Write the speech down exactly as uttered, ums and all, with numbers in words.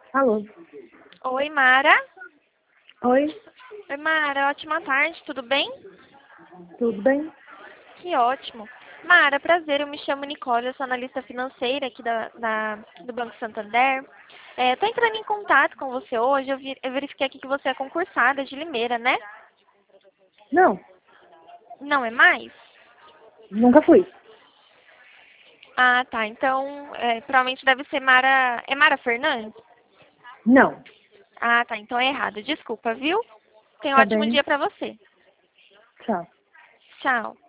Alô? Oi, Mara. Oi, Oi, Mara. Ótima tarde, tudo bem? tudo bem? Que ótimo. Mara, prazer, eu me chamo Nicole, eu sou analista financeira aqui da, da- do Banco Santander. Estou entrando em contato com você hoje, eu, vi- eu verifiquei aqui que você é concursada de Limeira, né? Não, Não é mais? nunca fui. Ah, tá. Então, é, provavelmente deve ser Mara... É Mara Fernandes? Não, Ah, tá. Então é errado. Desculpa, viu? Tenha um tá ótimo bem. dia pra você. Tchau. Tchau.